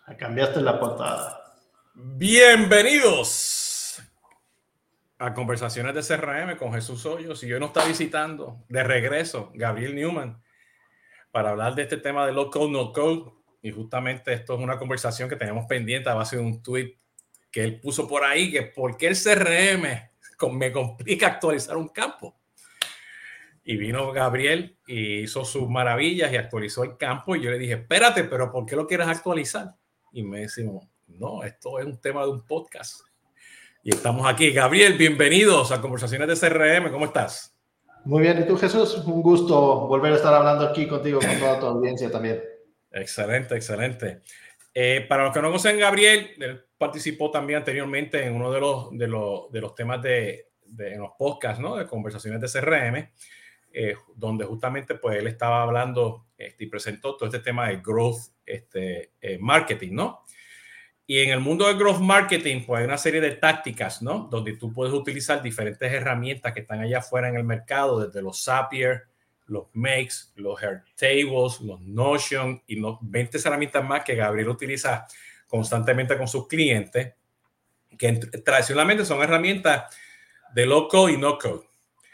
Cambiaste la portada. Bienvenidos a Conversaciones de CRM con Jesús Hoyos. Y hoy nos está visitando de regreso Gabriel Newman para hablar de este tema de low code, no code. Y justamente esto es una conversación que tenemos pendiente a base de un tweet que él puso por ahí, que por qué el CRM me complica actualizar un campo. Y vino Gabriel y hizo sus maravillas y actualizó el campo. Y yo le dije, espérate, pero ¿por qué lo quieres actualizar? Y me decimos, no, esto es un tema de un podcast. Y estamos aquí. Gabriel, bienvenidos a Conversaciones de CRM. ¿Cómo estás? Muy bien, ¿y tú, Jesús? Un gusto volver a estar hablando aquí contigo, con toda tu audiencia también. Excelente, excelente. Para los que no conocen a Gabriel, él participó también anteriormente en uno de los temas en los podcasts, ¿no? De Conversaciones de CRM, donde justamente pues él estaba hablando y presentó todo este tema de growth marketing, ¿no? Y en el mundo del growth marketing, pues hay una serie de tácticas, ¿no? Donde tú puedes utilizar diferentes herramientas que están allá afuera en el mercado, desde los Zapier, los Makes, los Airtables, los Notion y los 20 herramientas más que Gabriel utiliza constantemente con sus clientes, que tradicionalmente son herramientas de low code y no code.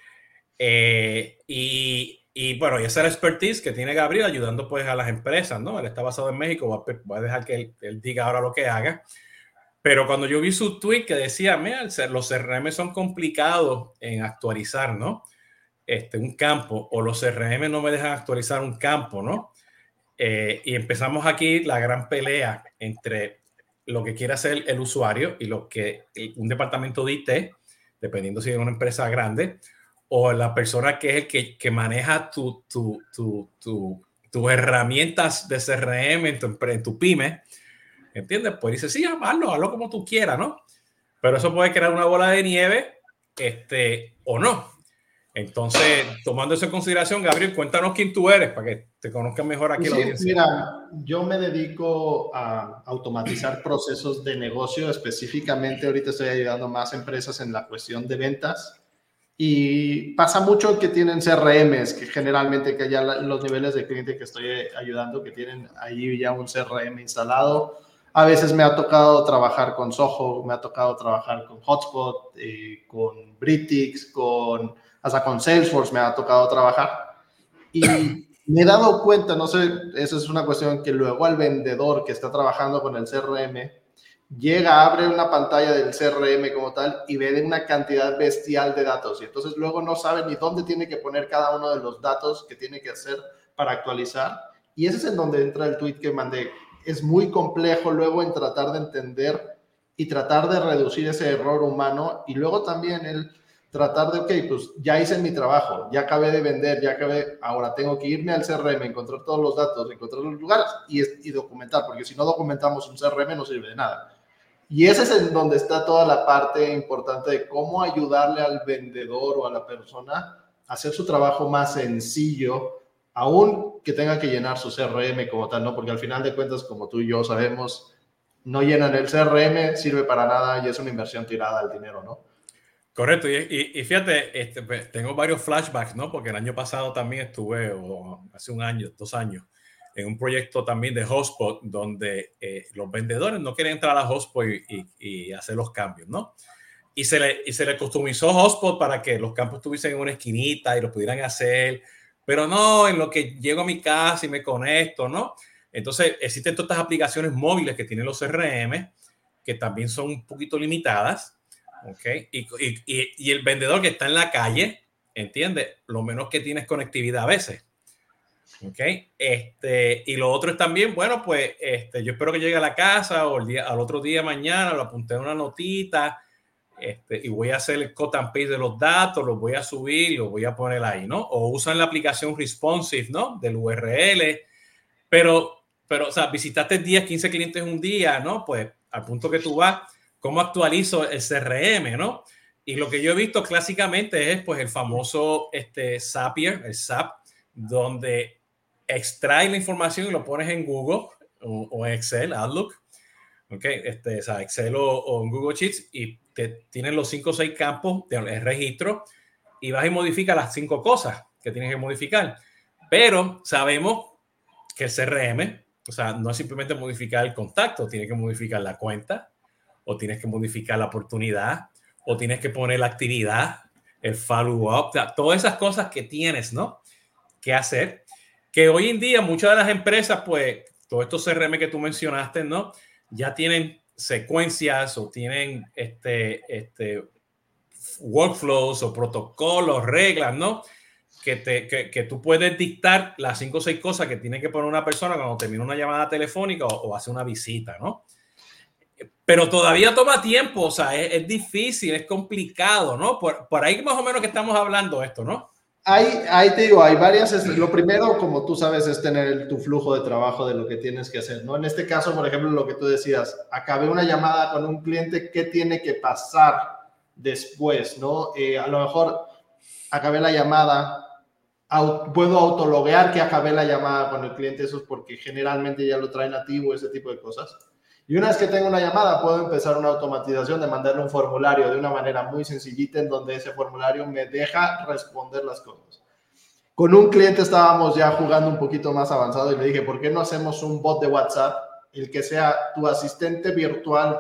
Y bueno, y esa es la expertise que tiene Gabriel ayudando pues a las empresas, ¿no? Él está basado en México, voy a dejar que él diga ahora lo que haga. Pero cuando yo vi su tweet que decía, mira, los CRM son complicados en actualizar, ¿no? Un campo, o los CRM no me dejan actualizar un campo, ¿no? Y empezamos aquí la gran pelea entre lo que quiere hacer el usuario y lo que un departamento de IT, dependiendo si es una empresa grande, o la persona que es el que maneja tus herramientas de CRM en tu pyme, ¿entiendes? Pues dice, sí, hazlo como tú quieras, ¿no? Pero eso puede crear una bola de nieve, o no. Entonces, tomando eso en consideración, Gabriel, cuéntanos quién tú eres para que te conozcan mejor aquí la audiencia. Mira, yo me dedico a automatizar procesos de negocio. Específicamente, ahorita estoy ayudando más empresas en la cuestión de ventas. Y pasa mucho que tienen CRMs, que generalmente que ya los niveles de cliente que estoy ayudando, que tienen ahí ya un CRM instalado. A veces me ha tocado trabajar con Zoho, me ha tocado trabajar con Hotspot, con Britix, hasta con Salesforce me ha tocado trabajar. Y me he dado cuenta, no sé, eso es una cuestión que luego al vendedor que está trabajando con el CRM llega, abre una pantalla del CRM como tal y ve una cantidad bestial de datos y entonces luego no sabe ni dónde tiene que poner cada uno de los datos que tiene que hacer para actualizar. Y ese es en donde entra el tweet que mandé. Es muy complejo luego en tratar de entender y tratar de reducir ese error humano y luego también el tratar de, ok, pues ya hice mi trabajo, ya acabé de vender, ya acabé, ahora tengo que irme al CRM, encontrar todos los datos, encontrar los lugares y documentar, porque si no documentamos un CRM no sirve de nada. Y ese es en donde está toda la parte importante de cómo ayudarle al vendedor o a la persona a hacer su trabajo más sencillo, aún que tenga que llenar su CRM como tal, ¿no? Porque al final de cuentas, como tú y yo sabemos, no llenan el CRM, sirve para nada y es una inversión tirada al dinero, ¿no? Correcto, y fíjate, pues, tengo varios flashbacks, ¿no? Porque el año pasado también estuve, o hace un año, 2 años, en un proyecto también de Hotspot, donde los vendedores no querían entrar a Hotspot y hacer los cambios, ¿no? Y se le customizó Hotspot para que los campos estuviesen en una esquinita y lo pudieran hacer, pero no, en lo que llego a mi casa y me conecto, ¿no? Entonces, existen todas estas aplicaciones móviles que tienen los CRM, que también son un poquito limitadas. Okay. Y el vendedor que está en la calle, ¿entiende? Lo menos que tiene es conectividad a veces. Okay. Y lo otro es también, bueno, pues yo espero que llegue a la casa o al otro día mañana, lo apunté en una notita y voy a hacer el cut and paste de los datos, los voy a subir y los voy a poner ahí, ¿no? O usan la aplicación responsive, ¿no? Del URL, pero o sea, visitaste 10, 15 clientes un día, ¿no? Pues al punto que tú vas, ¿cómo actualizo el CRM, no? Y lo que yo he visto clásicamente es pues el famoso Zapier, el SAP, donde extrae la información y lo pones en Google o en Excel, Outlook, ¿ok? O sea, Excel o en Google Sheets y te tienen los 5 o 6 campos de registro y vas y modificas las 5 cosas que tienes que modificar. Pero sabemos que el CRM O sea, no es simplemente modificar el contacto, tienes que modificar la cuenta, o tienes que modificar la oportunidad, o tienes que poner la actividad, el follow-up, o sea, todas esas cosas que tienes, ¿no?, que hacer, que hoy en día muchas de las empresas, pues, todos estos CRM que tú mencionaste, ¿no?, ya tienen secuencias o tienen workflows o protocolos, reglas, ¿no?, que tú puedes dictar las 5 o 6 cosas que tiene que poner una persona cuando termina una llamada telefónica o hace una visita, ¿no? Pero todavía toma tiempo, o sea, es difícil, es complicado, ¿no? Por ahí más o menos que estamos hablando esto, ¿no? Ahí te digo, hay varias. Lo primero, como tú sabes, es tener tu flujo de trabajo de lo que tienes que hacer, ¿no? En este caso, por ejemplo, lo que tú decías, acabé una llamada con un cliente, ¿qué tiene que pasar después, ¿no? A lo mejor acabé la llamada, puedo autologuear que acabé la llamada con el cliente, eso es porque generalmente ya lo trae nativo, ese tipo de cosas. Y una vez que tengo una llamada, puedo empezar una automatización de mandarle un formulario de una manera muy sencillita en donde ese formulario me deja responder las cosas. Con un cliente estábamos ya jugando un poquito más avanzado y le dije, ¿por qué no hacemos un bot de WhatsApp, el que sea tu asistente virtual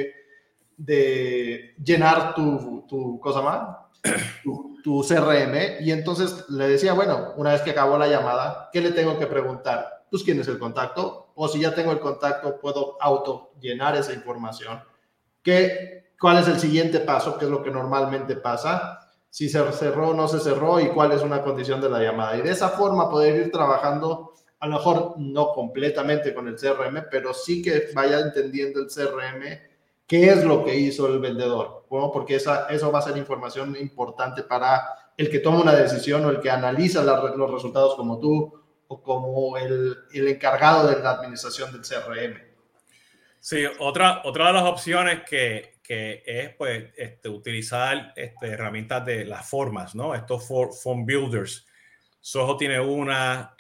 de llenar tu cosa más? Tu CRM, y entonces le decía, bueno, una vez que acabó la llamada, ¿qué le tengo que preguntar? Pues, ¿quién es el contacto? O si ya tengo el contacto, puedo auto llenar esa información. ¿Cuál es el siguiente paso? ¿Qué es lo que normalmente pasa? Si se cerró o no se cerró y cuál es una condición de la llamada. Y de esa forma poder ir trabajando, a lo mejor no completamente con el CRM, pero sí que vaya entendiendo el CRM qué es lo que hizo el vendedor, ¿no? Porque eso va a ser información importante para el que toma una decisión o el que analiza los resultados como tú o como el encargado de la administración del CRM. Sí, otra de las opciones que es pues, utilizar herramientas de las formas, ¿no? Estos form builders. Soho tiene una,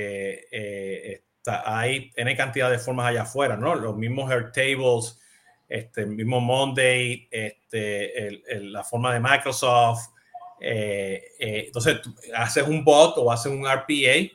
hay N cantidad de formas allá afuera, ¿no? Los mismos Airtables, el mismo Monday, la forma de Microsoft. Entonces, tú haces un bot o haces un RPA,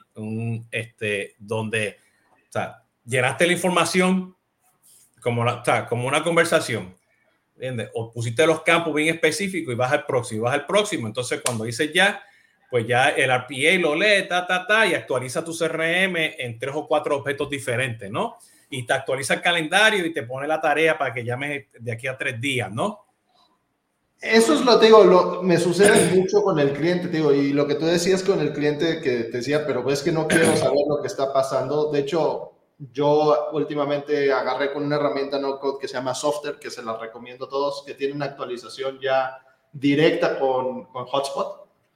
donde, o sea, llenaste la información como una conversación, ¿entiendes? O pusiste los campos bien específicos y vas al próximo, Entonces, cuando dices ya, pues ya el RPA lo lee, y actualiza tu CRM en 3 o 4 objetos diferentes, ¿no? Y te actualiza el calendario y te pone la tarea para que llames de aquí a 3 días, ¿no? Eso es lo que digo, me sucede mucho con el cliente, te digo, y lo que tú decías con el cliente que te decía, pero es que no quiero saber lo que está pasando. De hecho, yo últimamente agarré con una herramienta no code que se llama Software, que se la recomiendo a todos, que tiene una actualización ya directa con Hotspot.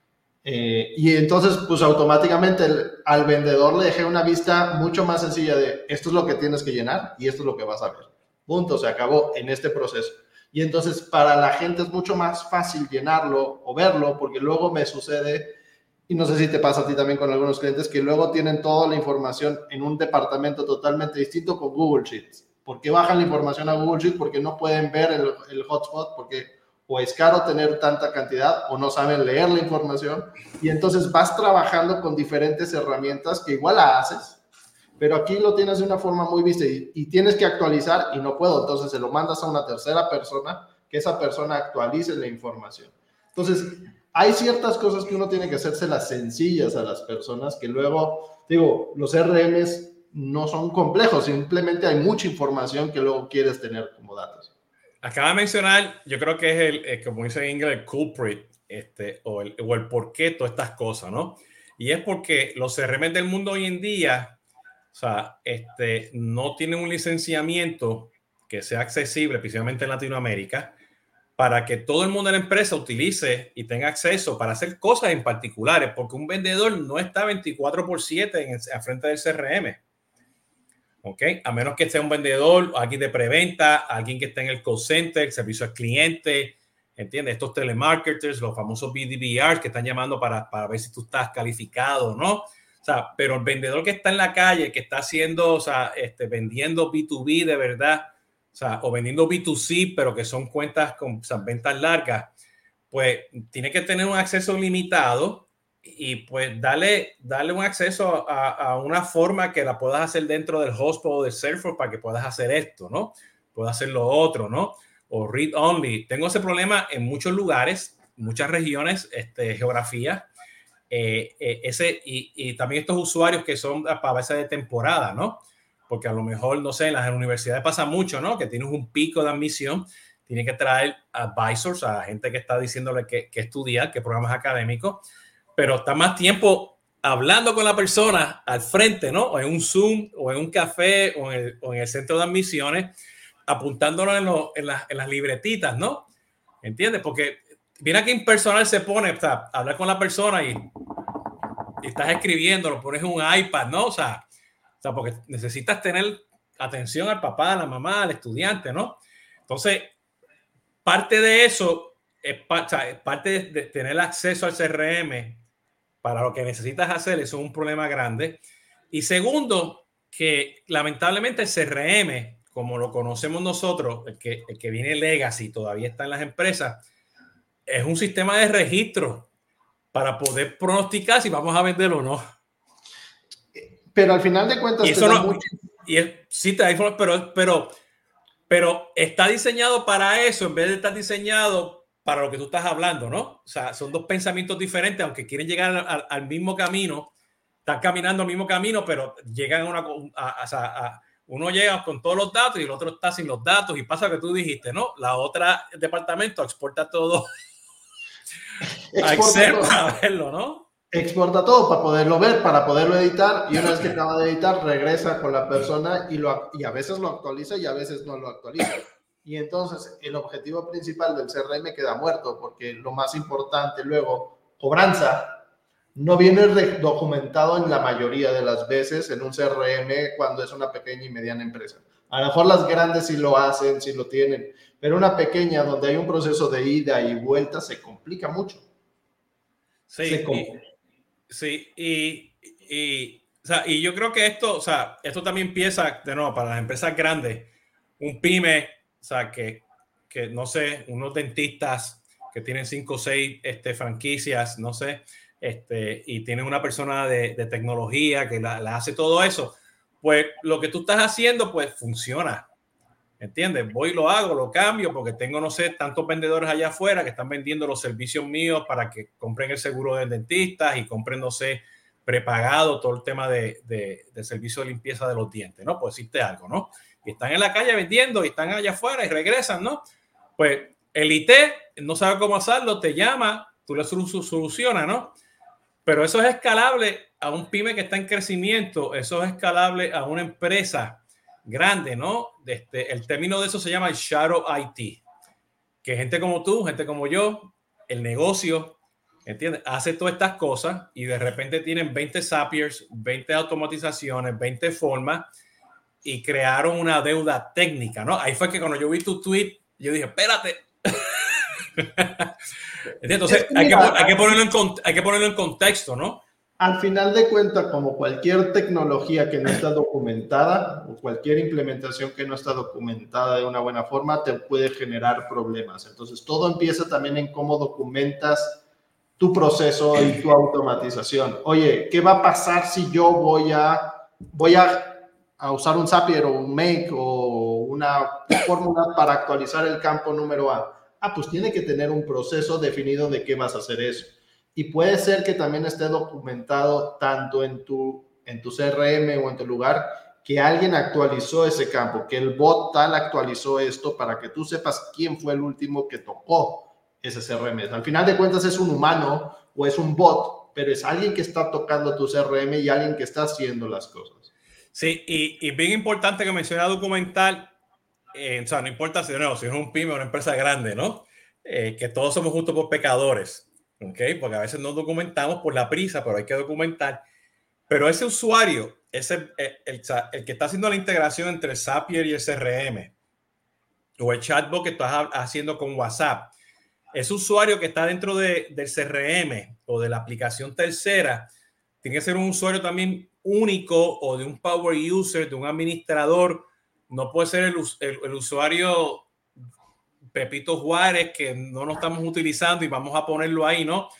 Y entonces, pues automáticamente al vendedor le dejé una vista mucho más sencilla de esto es lo que tienes que llenar y esto es lo que vas a ver. Punto, se acabó en este proceso. Y entonces para la gente es mucho más fácil llenarlo o verlo, porque luego me sucede, y no sé si te pasa a ti también con algunos clientes, que luego tienen toda la información en un departamento totalmente distinto con Google Sheets. ¿Por qué bajan la información a Google Sheets? Porque no pueden ver el hotspot, porque o es caro tener tanta cantidad o no saben leer la información, y entonces vas trabajando con diferentes herramientas que igual la haces, pero aquí lo tienes de una forma muy vista y tienes que actualizar y no puedo, entonces se lo mandas a una tercera persona, que esa persona actualice la información. Entonces, hay ciertas cosas que uno tiene que hacérselas sencillas a las personas, que luego, digo, los RMs no son complejos, simplemente hay mucha información que luego quieres tener como datos. Acaba de mencionar, yo creo que es como dice en inglés, el culprit, o el por qué todas estas cosas, ¿no? Y es porque los CRM del mundo hoy en día, o sea, no tienen un licenciamiento que sea accesible, principalmente en Latinoamérica, para que todo el mundo de la empresa utilice y tenga acceso para hacer cosas en particulares, porque un vendedor no está 24/7 al frente del CRM. ¿Ok? A menos que sea un vendedor, alguien de preventa, alguien que esté en el call center, servicio al cliente, ¿entiendes? Estos telemarketers, los famosos BDBRs que están llamando para ver si tú estás calificado o no. O sea, pero el vendedor que está en la calle, que está haciendo, o sea, vendiendo B2B de verdad, o sea, o vendiendo B2C, pero que son cuentas con, o sea, ventas largas, pues tiene que tener un acceso limitado y pues darle un acceso a una forma que la puedas hacer dentro del hotspot o del Salesforce para que puedas hacer esto, ¿no? Puedas hacer lo otro, ¿no? O read only. Tengo ese problema en muchos lugares, muchas regiones, geografías. Y también estos usuarios que son para veces de temporada, ¿no? Porque a lo mejor, no sé, en las universidades pasa mucho, ¿no? Que tienes un pico de admisión, tienes que traer advisors, a gente que está diciéndole que estudiar, qué programas académicos, pero está más tiempo hablando con la persona al frente, ¿no? O en un Zoom, o en un café, o en el centro de admisiones, apuntándolo en las libretitas, ¿no? ¿Entiendes? Porque mira que impersonal se pone, o sea, hablar con la persona y estás escribiendo, lo pones en un iPad, ¿no? O sea, porque necesitas tener atención al papá, a la mamá, al estudiante, ¿no? Entonces, parte de eso es parte de tener acceso al CRM para lo que necesitas hacer. Eso es un problema grande. Y segundo, que lamentablemente el CRM, como lo conocemos nosotros, el que viene legacy, todavía está en las empresas, es un sistema de registro para poder pronosticar si vamos a vender o no. Pero al final de cuentas, y eso no, mucho. Y sí te da información, pero está diseñado para eso en vez de estar diseñado para lo que tú estás hablando, ¿no? O sea, son dos pensamientos diferentes, aunque quieren llegar al mismo camino, están caminando al mismo camino, pero llegan uno llega con todos los datos y el otro está sin los datos, y pasa lo que tú dijiste, ¿no? La otra departamento exporta todo a Excel para verlo, ¿no? Exporta todo para poderlo ver, para poderlo editar, y una vez que acaba de editar, regresa con la persona y a veces lo actualiza y a veces no lo actualiza. Y entonces el objetivo principal del CRM queda muerto, porque lo más importante luego, cobranza, no viene documentado en la mayoría de las veces en un CRM cuando es una pequeña y mediana empresa. A lo mejor las grandes sí lo hacen, sí lo tienen, pero una pequeña donde hay un proceso de ida y vuelta se complica mucho. Sí, y yo creo que esto también empieza de nuevo para las empresas grandes, un pyme, o sea, que no sé, unos dentistas que tienen 5 o 6 franquicias, no sé, y tienen una persona de tecnología que la hace todo eso, pues lo que tú estás haciendo, pues funciona. ¿Entiendes? Voy y lo hago, lo cambio, porque tengo, no sé, tantos vendedores allá afuera que están vendiendo los servicios míos para que compren el seguro del dentista y compren, no sé, prepagado todo el tema de servicio de limpieza de los dientes, ¿no? Pues decirte algo, ¿no? Y están en la calle vendiendo y están allá afuera y regresan, ¿no? Pues el IT no sabe cómo hacerlo, te llama, tú le solucionas, ¿no? Pero eso es escalable a un pyme que está en crecimiento, eso es escalable a una empresa grande, ¿no? El término de eso se llama el shadow IT, que gente como tú, gente como yo, el negocio, ¿entiendes? Hace todas estas cosas y de repente tienen 20 Zapiers, 20 automatizaciones, 20 formas y crearon una deuda técnica, ¿no? Ahí fue que cuando yo vi tu tweet, yo dije, espérate. Entonces, hay que ponerlo en contexto, ¿no? Al final de cuentas, como cualquier tecnología que no está documentada o cualquier implementación que no está documentada de una buena forma, te puede generar problemas. Entonces, todo empieza también en cómo documentas tu proceso y tu automatización. Oye, ¿qué va a pasar si yo voy a usar un Zapier o un Make o una fórmula para actualizar el campo número A? Pues tiene que tener un proceso definido de qué vas a hacer eso. Y puede ser que también esté documentado tanto en tu CRM o en tu lugar que alguien actualizó ese campo, que el bot tal actualizó esto para que tú sepas quién fue el último que tocó ese CRM. Al final de cuentas es un humano o es un bot, pero es alguien que está tocando tu CRM y alguien que está haciendo las cosas. Sí, y bien importante que menciona documental, o sea, no importa si es un pyme o una empresa grande, ¿no? Que todos somos justos por pecadores. ¿Okay? Porque a veces no documentamos por la prisa, pero hay que documentar. Pero ese usuario, el que está haciendo la integración entre el Zapier y el CRM, o el chatbot que estás haciendo con WhatsApp, ese usuario que está dentro del CRM o de la aplicación tercera, tiene que ser un usuario también único o de un power user, de un administrador. No puede ser el usuario Pepito Juárez que no lo estamos utilizando y vamos a ponerlo ahí, ¿no?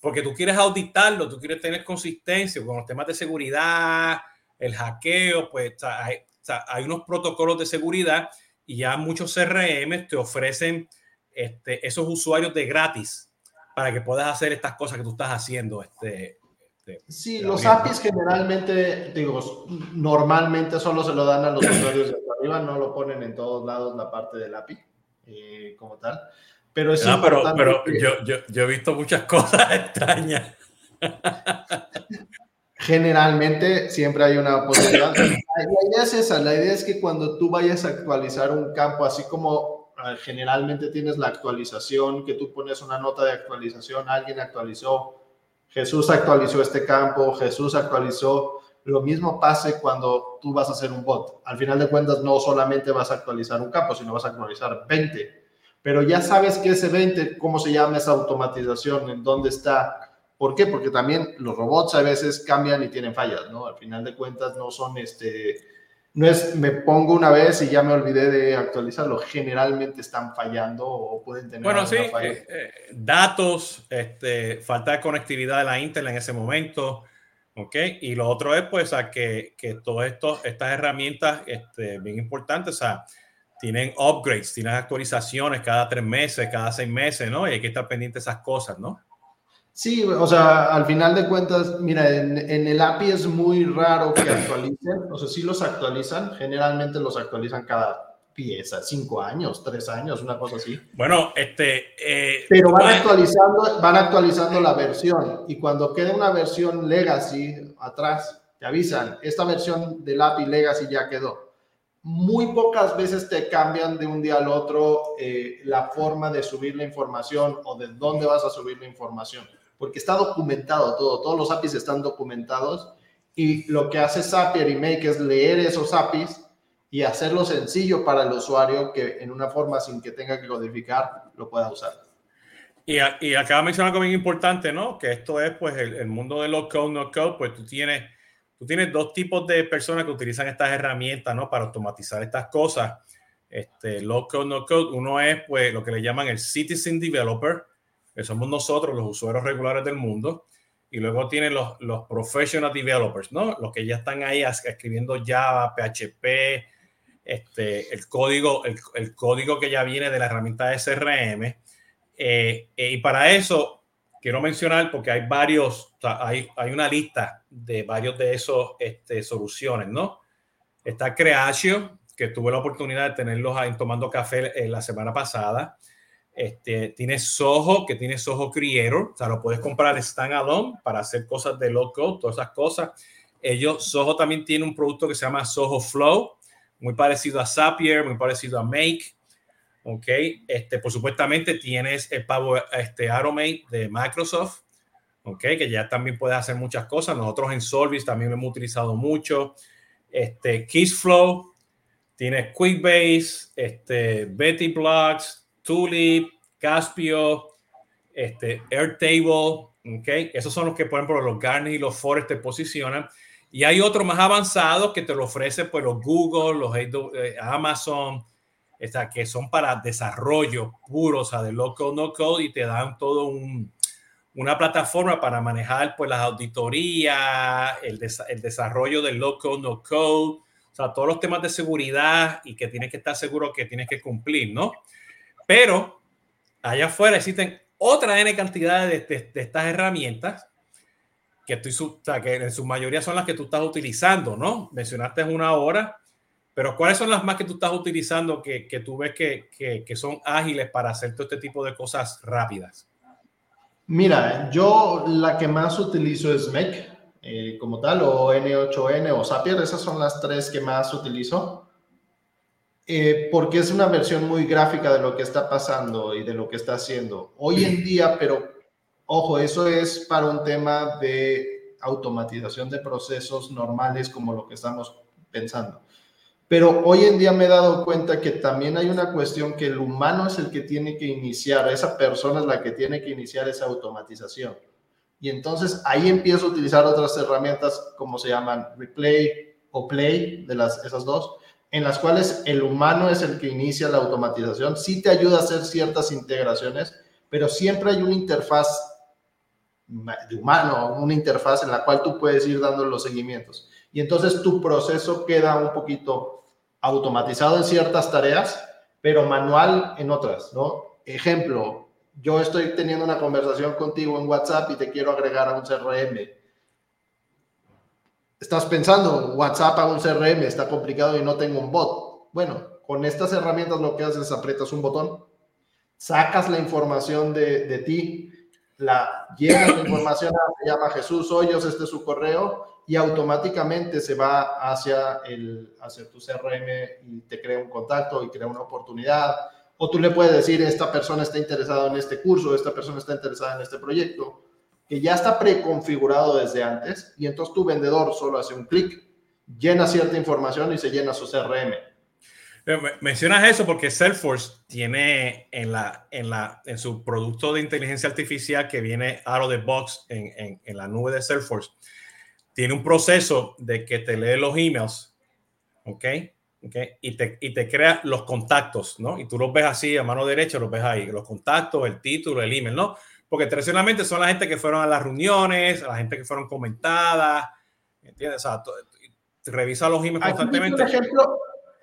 porque tú quieres auditarlo, tú quieres tener consistencia con los temas de seguridad, el hackeo, pues hay unos protocolos de seguridad y ya muchos CRM te ofrecen esos usuarios de gratis para que puedas hacer estas cosas que tú estás haciendo. Sí, los APIs generalmente, digo, normalmente solo se lo dan a los usuarios de arriba, no lo ponen en todos lados la parte del API como tal. Pero es importante. Pero yo he visto muchas cosas extrañas. Generalmente siempre hay una posibilidad. La idea es esa, la idea es que cuando tú vayas a actualizar un campo, así como generalmente tienes la actualización, que tú pones una nota de actualización, alguien actualizó, Jesús actualizó este campo, Jesús actualizó, lo mismo pase cuando tú vas a hacer un bot. Al final de cuentas no solamente vas a actualizar un campo, sino vas a actualizar 20. Pero ya sabes que ese 20, cómo se llama esa automatización, en dónde está. ¿Por qué? Porque también los robots a veces cambian y tienen fallas, ¿no? Al final de cuentas no son no es me pongo una vez y ya me olvidé de actualizarlo. Generalmente están fallando o pueden tener alguna falla. Datos, falta de conectividad de la Intel en ese momento, ¿ok? Y lo otro es, pues, que todas estas herramientas, bien importantes, o sea, tienen upgrades, tienen actualizaciones cada 3 meses, cada 6 meses, ¿no? Y hay que estar pendiente de esas cosas, ¿no? Sí, o sea, al final de cuentas, mira, en el API es muy raro que actualicen, o sea, sí los actualizan, generalmente los actualizan cada pieza, 5 años, 3 años, una cosa así. Bueno, pero van actualizando la versión y cuando queda una versión legacy atrás, te avisan, esta versión del API legacy ya quedó. Muy pocas veces te cambian de un día al otro la forma de subir la información o de dónde vas a subir la información, porque está documentado todo, todos los APIs están documentados y lo que hace Zapier y Make es leer esos APIs y hacerlo sencillo para el usuario que en una forma sin que tenga que codificar lo pueda usar. Y acaba de mencionar algo bien importante, ¿no? Que esto es pues el mundo de low code, no code, pues tú tienes dos tipos de personas que utilizan estas herramientas, ¿no? Para automatizar estas cosas. Low code, no code, uno es pues lo que le llaman el citizen developer, que somos nosotros, los usuarios regulares del mundo. Y luego tienen los professional developers, ¿no? Los que ya están ahí escribiendo Java, PHP, el código que ya viene de la herramienta de SRM. Y para eso quiero mencionar, porque hay varios, o sea, hay una lista de varios de esos soluciones, ¿no? Está Creatio, que tuve la oportunidad de tenerlos ahí tomando café la semana pasada. Tiene Soho, que tiene Soho Creator, o sea, lo puedes comprar standalone para hacer cosas de low code, todas esas cosas. Soho también tiene un producto que se llama Soho Flow, muy parecido a Zapier, muy parecido a Make. Ok, por supuestamente tienes el Power Automate de Microsoft, ok, que ya también puedes hacer muchas cosas. Nosotros en Solvis también lo hemos utilizado mucho. Kissflow, tienes QuickBase, Betty Blocks, Tulip, Caspio, Airtable, ok, esos son los que, por ejemplo, los Gartner y los Forest te posicionan. Y hay otros más avanzados que te lo ofrecen pues los Google, los Amazon, que son para desarrollo puro, o sea, de low code, no code, y te dan todo una plataforma para manejar pues las auditorías, el desarrollo del low code, no code, o sea, todos los temas de seguridad y que tienes que estar seguro que tienes que cumplir, ¿no? Pero allá afuera existen otra N cantidad de estas herramientas que en su mayoría son las que tú estás utilizando, ¿no? Mencionaste una hora, pero ¿cuáles son las más que tú estás utilizando que tú ves que son ágiles para hacer todo este tipo de cosas rápidas? Mira, yo la que más utilizo es Make, como tal, o N8N o Zapier, esas son las 3 que más utilizo, porque es una versión muy gráfica de lo que está pasando y de lo que está haciendo hoy en día, pero ojo, eso es para un tema de automatización de procesos normales como lo que estamos pensando. Pero hoy en día me he dado cuenta que también hay una cuestión que el humano es el que tiene que iniciar, esa persona es la que tiene que iniciar esa automatización. Y entonces ahí empiezo a utilizar otras herramientas como se llaman Replay o Play, esas dos, en las cuales el humano es el que inicia la automatización. Sí te ayuda a hacer ciertas integraciones, pero siempre hay una interfaz de humano, una interfaz en la cual tú puedes ir dando los seguimientos. Y entonces tu proceso queda un poquito automatizado en ciertas tareas, pero manual en otras, ¿no? Ejemplo, yo estoy teniendo una conversación contigo en WhatsApp y te quiero agregar a un CRM. Estás pensando, WhatsApp a un CRM está complicado y no tengo un bot. Bueno, con estas herramientas lo que haces es aprietas un botón, sacas la información de ti, llenas la información, se llama Jesús Hoyos, este es su correo, y automáticamente se va hacia tu CRM y te crea un contacto y crea una oportunidad. O tú le puedes decir, esta persona está interesada en este curso, esta persona está interesada en este proyecto, que ya está preconfigurado desde antes, y entonces tu vendedor solo hace un clic, llena cierta información y se llena su CRM. Mencionas eso porque Salesforce tiene en su producto de inteligencia artificial que viene out of the box en la nube de Salesforce, tiene un proceso de que te lee los emails, ¿ok? Y te crea los contactos, ¿no? Y tú los ves así a mano derecha, los ves ahí, los contactos, el título, el email, ¿no? Porque tradicionalmente son la gente que fueron a las reuniones, la gente que fueron comentadas, ¿entiendes? O sea, revisa los emails constantemente. Por ejemplo,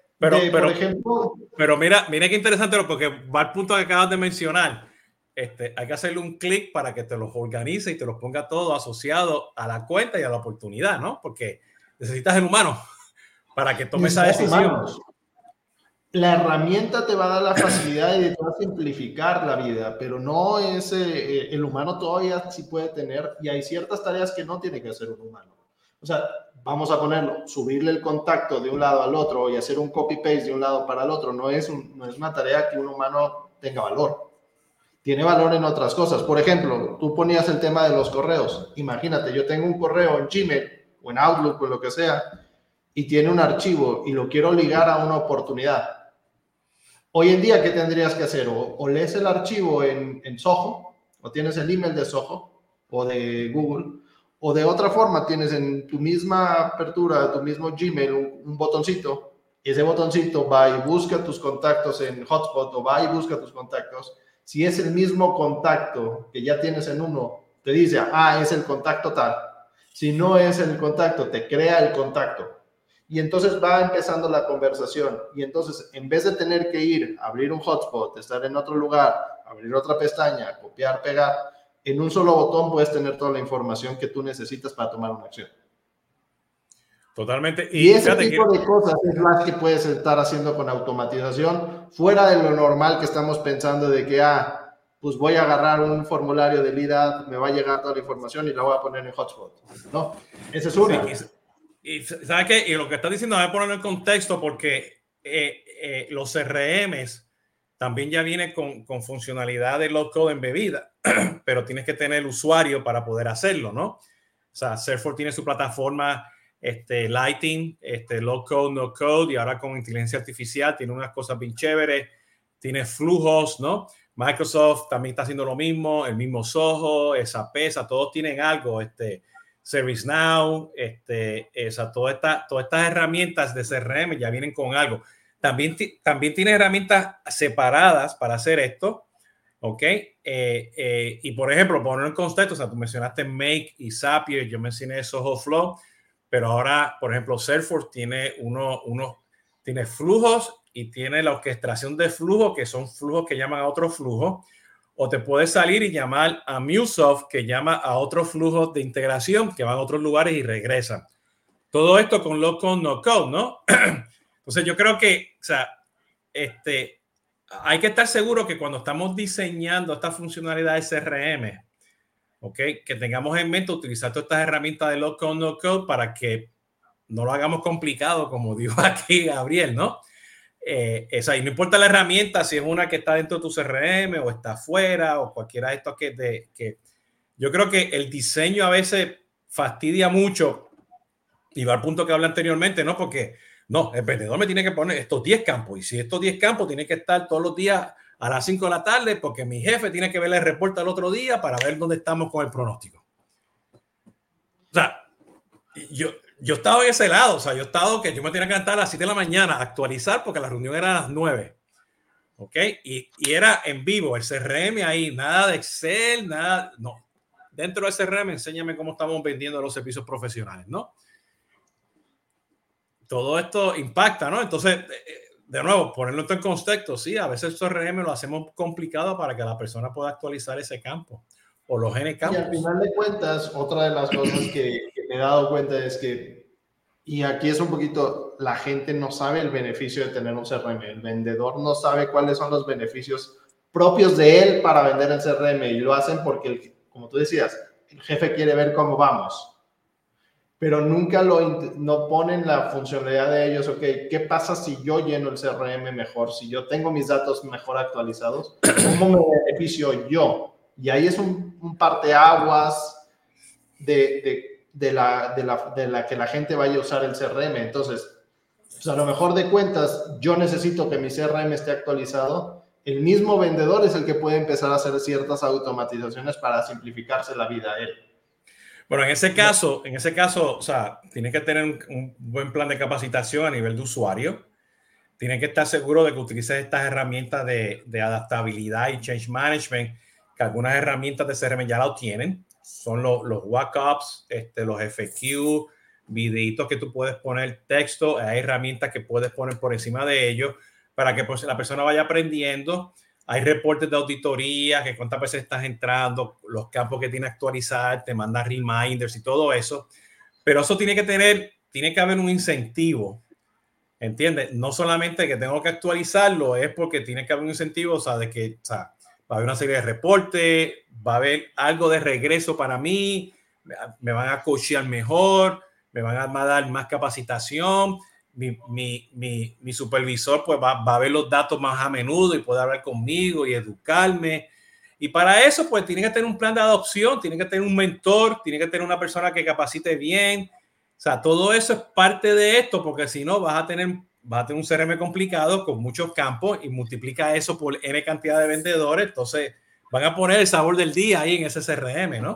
pero mira qué interesante, porque va al punto que acabas de mencionar. Hay que hacerle un clic para que te los organice y te los ponga todo asociado a la cuenta y a la oportunidad, ¿no? Porque necesitas el humano para que tome esa decisión. Humanos. La herramienta te va a dar la facilidad y te va a simplificar la vida, pero no es el humano todavía sí puede tener, y hay ciertas tareas que no tiene que hacer un humano. O sea, vamos a ponerlo, subirle el contacto de un lado al otro y hacer un copy-paste de un lado para el otro, no es una tarea que un humano tenga valor. Tiene valor en otras cosas. Por ejemplo, tú ponías el tema de los correos. Imagínate, yo tengo un correo en Gmail o en Outlook o lo que sea, y tiene un archivo y lo quiero ligar a una oportunidad. Hoy en día, ¿qué tendrías que hacer? O lees el archivo en Zoho, o tienes el email de Zoho o de Google, o de otra forma tienes en tu misma apertura, tu mismo Gmail, un botoncito. Ese botoncito va y busca tus contactos en Hotspot, o va y busca tus contactos. Si es el mismo contacto que ya tienes en uno, te dice, es el contacto tal. Si no es el contacto, te crea el contacto. Y entonces va empezando la conversación. Y entonces, en vez de tener que ir, abrir un hotspot, estar en otro lugar, abrir otra pestaña, copiar, pegar, en un solo botón puedes tener toda la información que tú necesitas para tomar una acción. Totalmente. Y ese tipo de cosas es las que puedes estar haciendo con automatización, fuera de lo normal que estamos pensando de que, pues voy a agarrar un formulario de lead, me va a llegar toda la información y la voy a poner en hotspot. No, esa es una. Sí, y ¿sabes qué? Y lo que estás diciendo, voy a ponerlo en contexto porque los CRMs también ya vienen con funcionalidad de low code embebida, pero tienes que tener el usuario para poder hacerlo, ¿no? O sea, Salesforce tiene su plataforma Lighting, low code, no code, y ahora con inteligencia artificial tiene unas cosas bien chéveres, tiene flujos, ¿no? Microsoft también está haciendo lo mismo, el mismo Zoho, SAP, todos tienen algo, ServiceNow, todas estas herramientas de CRM ya vienen con algo. También tiene herramientas separadas para hacer esto, ¿ok? Y por ejemplo, poner en contexto, o sea, tú mencionaste Make y Zapier, yo mencioné Zoho Flow, pero ahora, por ejemplo, Salesforce tiene tiene flujos y tiene la orquestación de flujos, que son flujos que llaman a otros flujos. O te puedes salir y llamar a MuleSoft, que llama a otros flujos de integración que van a otros lugares y regresan. Todo esto con low code, no code, ¿no? Entonces yo creo que, o sea, hay que estar seguro que cuando estamos diseñando esta funcionalidad de CRM, ¿ok? Que tengamos en mente utilizar todas estas herramientas de low code, no code para que no lo hagamos complicado, como dijo aquí Gabriel, ¿no? Y no importa la herramienta, si es una que está dentro de tu CRM o está afuera o cualquiera de estos que yo creo que el diseño a veces fastidia mucho y va al punto que hablé anteriormente, ¿no? Porque no, el vendedor me tiene que poner estos 10 campos, y si estos 10 campos tienen que estar todos los días a las 5 de la tarde porque mi jefe tiene que ver el reporte al otro día para ver dónde estamos con el pronóstico. O sea, yo he estado en ese lado, o sea, yo he estado que yo me tenía que levantar a las 7 de la mañana a actualizar porque la reunión era a las 9, ¿ok? Y era en vivo, el CRM ahí, nada de Excel, nada, no. dentro de ese CRM, enséñame cómo estamos vendiendo los servicios profesionales, ¿no? Todo esto impacta, ¿no? Entonces, de nuevo, ponerlo en contexto, sí, a veces estos CRM lo hacemos complicado para que la persona pueda actualizar ese campo o los N campos. Y al final de cuentas, otra de las cosas que me he dado cuenta es que, y aquí es un poquito, la gente no sabe el beneficio de tener un CRM. El vendedor no sabe cuáles son los beneficios propios de él para vender el CRM y lo hacen porque, como tú decías, el jefe quiere ver cómo vamos. Pero nunca no ponen la funcionalidad de ellos, ok, ¿qué pasa si yo lleno el CRM mejor? Si yo tengo mis datos mejor actualizados, ¿cómo me beneficio yo? Y ahí es un parteaguas de la que la gente vaya a usar el CRM. Entonces, pues a lo mejor de cuentas, yo necesito que mi CRM esté actualizado. El mismo vendedor es el que puede empezar a hacer ciertas automatizaciones para simplificarse la vida a él. Bueno, en ese caso, o sea, tienes que tener un buen plan de capacitación a nivel de usuario. Tienes que estar seguro de que utilices estas herramientas de adaptabilidad y change management, que algunas herramientas de CRM ya lo tienen. Son los walk-ups, los FQ, videitos que tú puedes poner, texto. Hay herramientas que puedes poner por encima de ellos para que pues, la persona vaya aprendiendo. Hay reportes de auditoría, que cuántas veces estás entrando, los campos que tiene que actualizar, te manda reminders y todo eso. Pero eso tiene que haber un incentivo, ¿entiendes? No solamente que tengo que actualizarlo, es porque tiene que haber un incentivo, o sea, de que, o sea, va a haber una serie de reportes, va a haber algo de regreso para mí, me van a coachear mejor, me van a dar más capacitación. Mi supervisor pues va a ver los datos más a menudo y puede hablar conmigo y educarme. Y para eso pues tiene que tener un plan de adopción, tiene que tener un mentor, tiene que tener una persona que capacite bien. O sea, todo eso es parte de esto, porque si no vas a tener un CRM complicado con muchos campos y multiplica eso por N cantidad de vendedores. Entonces van a poner el sabor del día ahí en ese CRM, ¿no?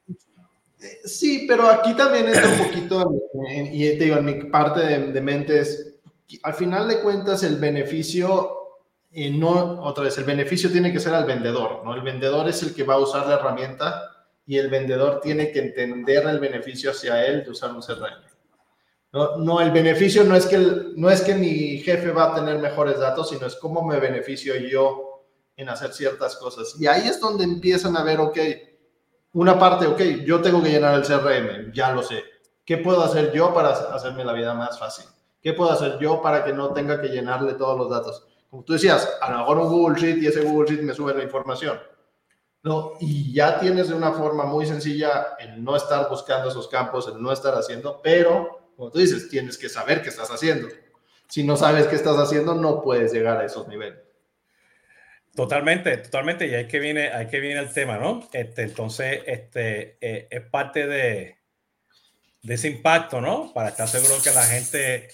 Sí, pero aquí también entra un poquito, y te digo, en mi parte de mente es, al final de cuentas, el beneficio, otra vez, el beneficio tiene que ser al vendedor, ¿no? El vendedor es el que va a usar la herramienta y el vendedor tiene que entender el beneficio hacia él de usar un CRM. No, el beneficio no es que mi jefe va a tener mejores datos, sino es cómo me beneficio yo en hacer ciertas cosas. Y ahí es donde empiezan a ver, ok, una parte, ok, yo tengo que llenar el CRM, ya lo sé. ¿Qué puedo hacer yo para hacerme la vida más fácil? ¿Qué puedo hacer yo para que no tenga que llenarle todos los datos? Como tú decías, a lo mejor un Google Sheet y ese Google Sheet me sube la información. ¿No? Y ya tienes de una forma muy sencilla el no estar buscando esos campos, el no estar haciendo, pero, como tú dices, tienes que saber qué estás haciendo. Si no sabes qué estás haciendo, no puedes llegar a esos niveles. Totalmente, totalmente. Y ahí que viene el tema, ¿no? Entonces, es parte de ese impacto, ¿no? Para estar seguro que la gente,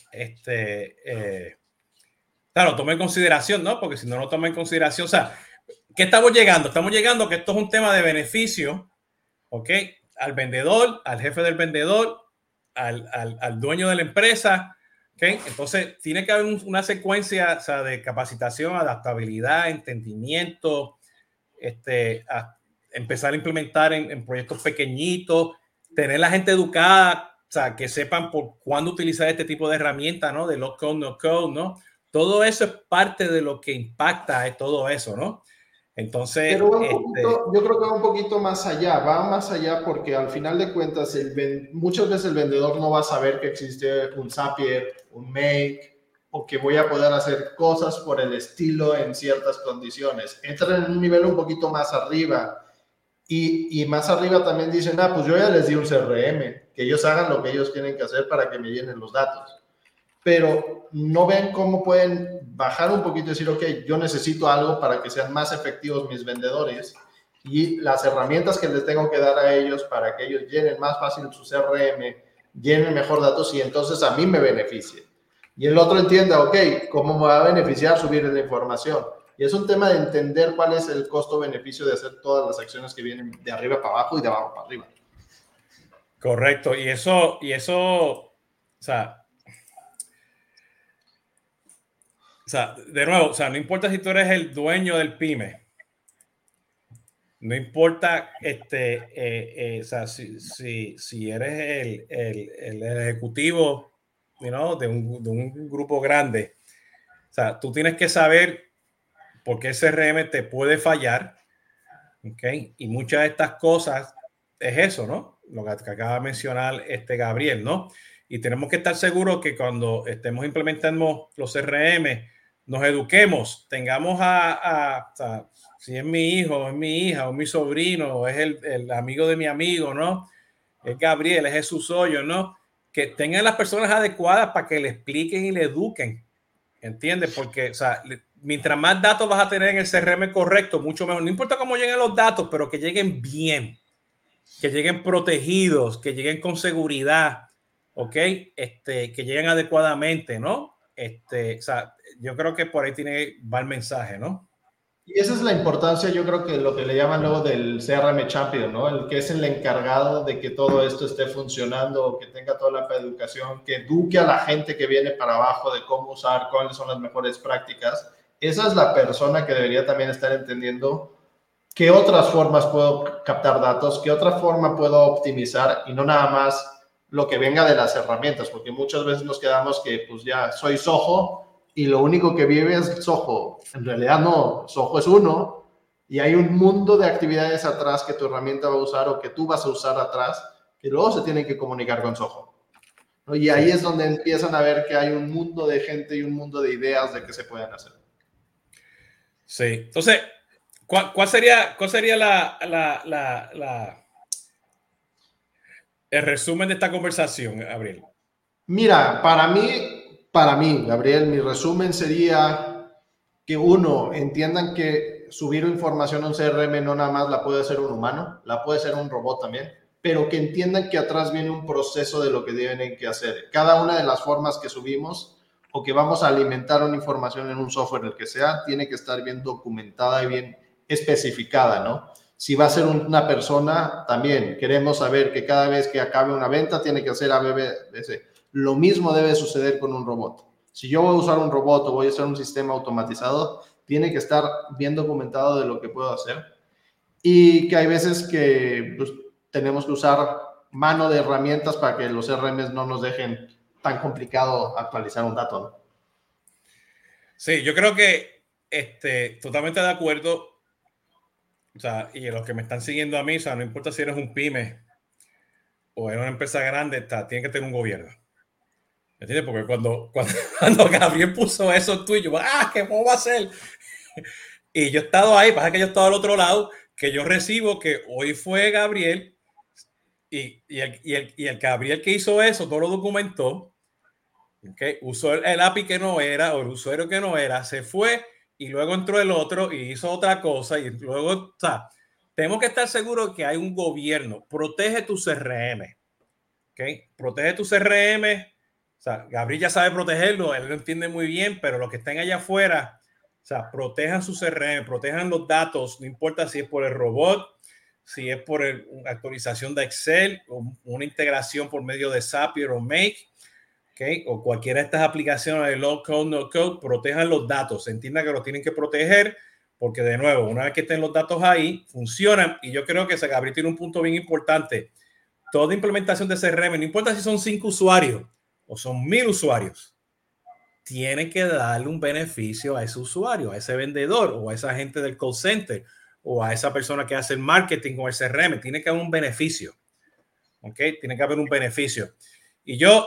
claro, tome en consideración, ¿no? Porque si no lo toma en consideración, o sea, ¿qué estamos llegando? Estamos llegando que esto es un tema de beneficio, ¿ok? Al vendedor, al jefe del vendedor, al dueño de la empresa, ¿ok? Entonces, tiene que haber una secuencia, o sea, de capacitación, adaptabilidad, entendimiento, a empezar a implementar en proyectos pequeñitos, tener la gente educada, o sea, que sepan por cuándo utilizar este tipo de herramientas, ¿no? De low code, no code, ¿no? Todo eso es parte de lo que impacta es todo eso, ¿no? Entonces, Pero yo creo que va un poquito más allá, va más allá porque al final de cuentas muchas veces el vendedor no va a saber que existe un Zapier, un Make o que voy a poder hacer cosas por el estilo en ciertas condiciones. Entran en un nivel un poquito más arriba y más arriba también dicen, pues yo ya les di un CRM, que ellos hagan lo que ellos tienen que hacer para que me llenen los datos. Pero no ven cómo pueden bajar un poquito y decir, ok, yo necesito algo para que sean más efectivos mis vendedores y las herramientas que les tengo que dar a ellos para que ellos llenen más fácil su CRM, llenen mejor datos y entonces a mí me beneficie. Y el otro entienda, ok, ¿cómo me va a beneficiar subir la información? Y es un tema de entender cuál es el costo-beneficio de hacer todas las acciones que vienen de arriba para abajo y de abajo para arriba. correcto. Y eso, o sea, de nuevo, o sea, no importa si tú eres el dueño del pyme, No importa, o sea, si eres el ejecutivo, de un grupo grande, o sea, tú tienes que saber por qué el CRM te puede fallar, ¿ok? Y muchas de estas cosas es eso, ¿no? Lo que acaba de mencionar Gabriel, ¿no? Y tenemos que estar seguros que cuando estemos implementando los CRM, nos eduquemos, tengamos o sea, si es mi hijo, es mi hija, o mi sobrino, o es el amigo de mi amigo, ¿no? Es Gabriel, es Jesús Hoyo, ¿no? Que tengan las personas adecuadas para que le expliquen y le eduquen, ¿entiendes? Porque, o sea, mientras más datos vas a tener en el CRM correcto, mucho mejor. No importa cómo lleguen los datos, pero que lleguen bien, que lleguen protegidos, que lleguen con seguridad, ¿ok? Que lleguen adecuadamente, ¿no? O sea, yo creo que por ahí va el mensaje, ¿no? Y esa es la importancia, yo creo que lo que le llaman luego del CRM Champion, ¿no? El que es el encargado de que todo esto esté funcionando, que tenga toda la educación, que eduque a la gente que viene para abajo de cómo usar, cuáles son las mejores prácticas. Esa es la persona que debería también estar entendiendo qué otras formas puedo captar datos, qué otra forma puedo optimizar y no nada más lo que venga de las herramientas, porque muchas veces nos quedamos que pues ya soy Soho y lo único que vive es Soho. En realidad no, Soho es uno y hay un mundo de actividades atrás que tu herramienta va a usar o que tú vas a usar atrás que luego se tienen que comunicar con Soho, ¿no? Y ahí es donde empiezan a ver que hay un mundo de gente y un mundo de ideas de qué se pueden hacer. Sí, entonces, ¿cuál sería el resumen de esta conversación, Gabriel? Mira, para mí, Gabriel, mi resumen sería que uno, entiendan que subir información a un CRM no nada más la puede hacer un humano, la puede hacer un robot también, pero que entiendan que atrás viene un proceso de lo que tienen que hacer. Cada una de las formas que subimos o que vamos a alimentar una información en un software, el que sea, tiene que estar bien documentada y bien especificada, ¿no? Si va a ser una persona, también queremos saber que cada vez que acabe una venta tiene que hacer ABBC. Lo mismo debe suceder con un robot. Si yo voy a usar un robot o voy a usar un sistema automatizado, tiene que estar bien documentado de lo que puedo hacer. Y que hay veces que pues, tenemos que usar mano de herramientas para que los RMs no nos dejen tan complicado actualizar un dato, ¿no? Sí, yo creo que totalmente de acuerdo. O sea, y los que me están siguiendo a mí, o sea, no importa si eres un pyme o eres una empresa grande, tiene que tener un gobierno. ¿Entiendes? Porque cuando Gabriel puso eso en Twitter, yo, ¿qué va a hacer? Y yo he estado ahí, pasa que yo he estado al otro lado, que yo recibo que hoy fue Gabriel y el Gabriel que hizo eso, todo lo documentó, ¿okay? Usó el API que no era o el usuario que no era, se fue y luego entró el otro y hizo otra cosa y luego, o sea, tenemos que estar seguros que hay un gobierno. Protege tu CRM, ¿okay? Protege tu CRM. O sea, Gabriel ya sabe protegerlo, él lo entiende muy bien, pero los que estén allá afuera, o sea, protejan su CRM, protejan los datos, no importa si es por el robot, si es por una actualización de Excel o una integración por medio de Zapier o Make, ¿okay? O cualquiera de estas aplicaciones de low code, no code, protejan los datos. Se entienda que los tienen que proteger porque, de nuevo, una vez que estén los datos ahí, funcionan. Y yo creo que Gabriel tiene un punto bien importante. Toda implementación de CRM, no importa si son 5 usuarios o son 1000 usuarios, tienen que darle un beneficio a ese usuario, a ese vendedor o a esa gente del call center o a esa persona que hace el marketing con el CRM. Tiene que haber un beneficio. ¿Ok? Tiene que haber un beneficio. Y yo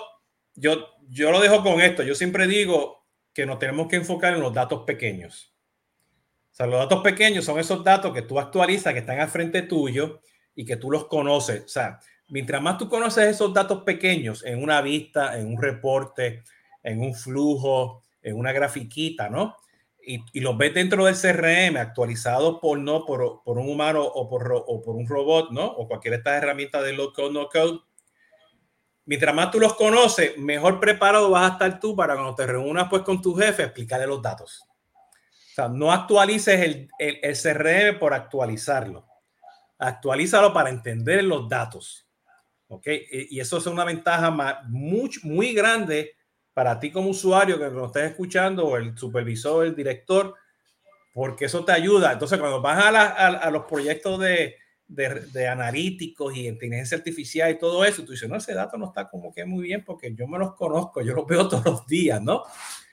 lo dejo con esto. Yo siempre digo que nos tenemos que enfocar en los datos pequeños. O sea, los datos pequeños son esos datos que tú actualizas, que están al frente tuyo y que tú los conoces. O sea, mientras más tú conoces esos datos pequeños en una vista, en un reporte, en un flujo, en una grafiquita, ¿no? Y los ves dentro del CRM actualizados por un humano o por un robot, ¿no? O cualquiera de estas herramientas de low code, no code. Mientras más tú los conoces, mejor preparado vas a estar tú para cuando te reúnas pues con tu jefe, explicarle los datos. O sea, no actualices el CRM por actualizarlo. Actualízalo para entender los datos. ¿Ok? Y eso es una ventaja muy grande para ti como usuario que lo estés escuchando, o el supervisor, el director. porque eso te ayuda. Entonces, cuando vas a los proyectos de analíticos y inteligencia artificial y todo eso, tú dices, no, ese dato no está como que muy bien porque yo me los conozco, yo los veo todos los días, ¿no?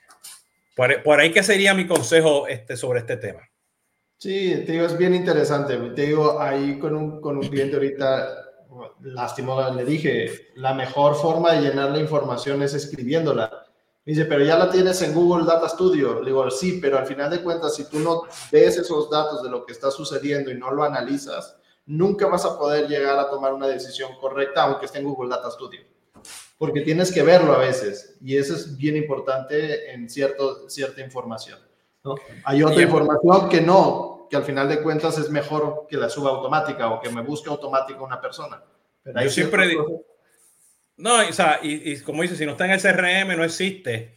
Por ahí que sería mi consejo sobre este tema. Sí, te digo, es bien interesante. Te digo, ahí con un cliente ahorita, lástima, le dije, la mejor forma de llenar la información es escribiéndola. Dice, pero ya la tienes en Google Data Studio. Le digo, sí, pero al final de cuentas, si tú no ves esos datos de lo que está sucediendo y no lo analizas, nunca vas a poder llegar a tomar una decisión correcta, aunque esté en Google Data Studio. Porque tienes que verlo a veces, y eso es bien importante en cierta información, ¿no? Hay otra información que al final de cuentas es mejor que la suba automática o que me busque automática una persona. Pero yo siempre digo, no, o sea, y como dices, si no está en el CRM, no existe.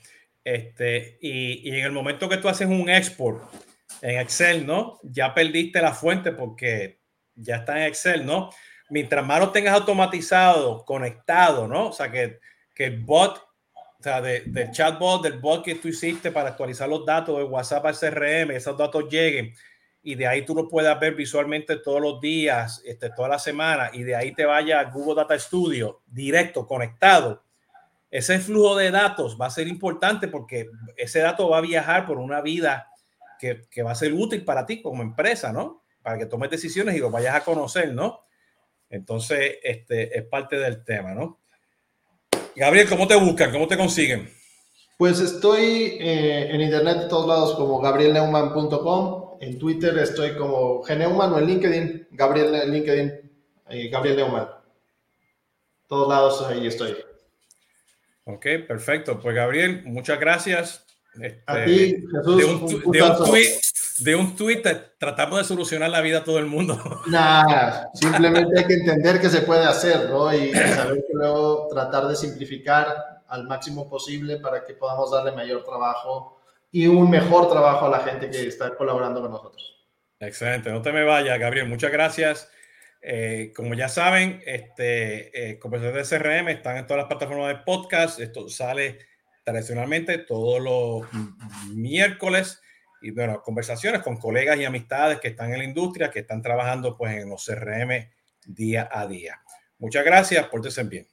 Y en el momento que tú haces un export en Excel, ¿no? Ya perdiste la fuente porque ya está en Excel, ¿no? Mientras más lo tengas automatizado, conectado, ¿no? O sea, que el bot, o sea, del chatbot, del bot que tú hiciste para actualizar los datos de WhatsApp al CRM, esos datos lleguen y de ahí tú lo puedas ver visualmente todos los días, toda la semana, y de ahí te vaya a Google Data Studio directo, conectado. Ese flujo de datos va a ser importante porque ese dato va a viajar por una vida que va a ser útil para ti como empresa, ¿no? Para que tomes decisiones y lo vayas a conocer, ¿no? Entonces, es parte del tema, ¿no? Gabriel, ¿cómo te buscan? ¿Cómo te consiguen? Pues estoy en internet de todos lados como gabrielneumann.com. En Twitter estoy como gneumann o en LinkedIn, Gabriel Neumann. Todos lados ahí estoy. Ok, perfecto. Pues Gabriel, muchas gracias. A ti, Jesús, de un tweet tratamos de solucionar la vida a todo el mundo. Nada, simplemente hay que entender que se puede hacer, ¿no? Y saber que luego tratar de simplificar al máximo posible para que podamos darle mayor trabajo y un mejor trabajo a la gente que está colaborando con nosotros. Excelente, no te me vayas, Gabriel. Muchas gracias. Como ya saben, Conversaciones de CRM están en todas las plataformas de podcast. Esto sale tradicionalmente todos los miércoles. Y bueno, conversaciones con colegas y amistades que están en la industria, que están trabajando pues en los CRM día a día. Muchas gracias, pórtense bien.